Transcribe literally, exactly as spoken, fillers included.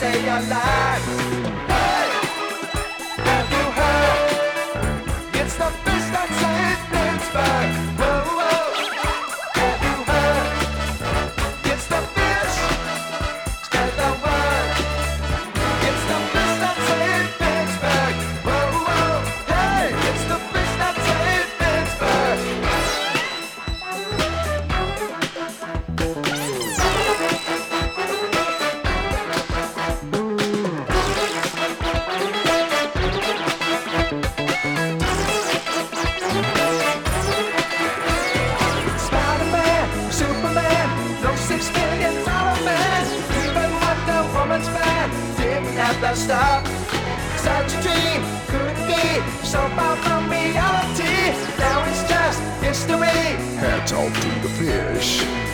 stay alive. Hey, have you heard? It's the fish that saved Pittsburgh. Whoa, whoa. Have you heard? It's the fish. Spread the word. It's the fish that saved Pittsburgh. Whoa, whoa. Hey, it's the fish that saved Pittsburgh. Spider-Man, Superman, no six million dollar man. Even Wonder Woman's man didn't have the stuff. Such a dream couldn't be so far from reality. Now it's just history. Hats off to the fish.